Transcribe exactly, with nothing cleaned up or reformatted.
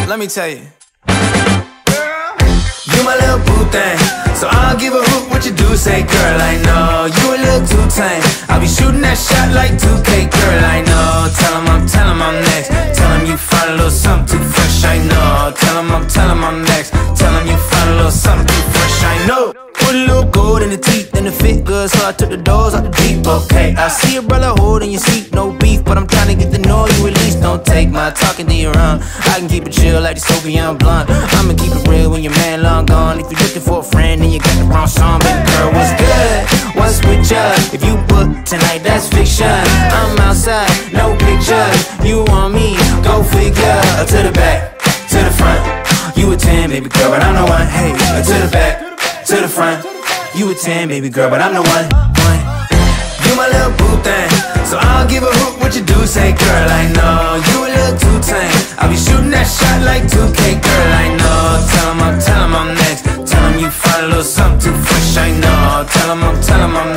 Let me tell you. You my little boo thing, so I don't give a hoot what you do say, girl, I know. You a little too tame, I'll be shooting that shot like two K, girl, I know. Tell him I'm, tell him I'm next. Tell him you find a little something too fresh, I know. Tell him I'm, tell him I'm next. Tell him you find a little something too fresh, I know. Put a little gold in the teeth and it fit good, so I took the doors out the deep, okay. I see a brother holding your seat, no beef, but I'm trying to get to know you at least. Don't take my talking to your own. I can keep it chill like the Soviet blunt. I'ma keep it real when your man long gone. If you're looking for a friend then you got the wrong song, baby girl, what's good? What's with ya? If you book tonight, that's fiction. I'm outside, no pictures. You want me? Go figure. To the back, to the front. You a ten, baby girl, but I'm the one. Hey, to the back, to the front. You a ten, baby girl, but I'm the one. one. You my little boo thing, so I don't give a hoot what you do say, girl, I know. You a little too tame, I'll be shooting that shot like two K, girl, I know. Tell him I'm, tell him I'm next. Tell him you find a little something too fresh, I know. Tell him I'm, tell him I'm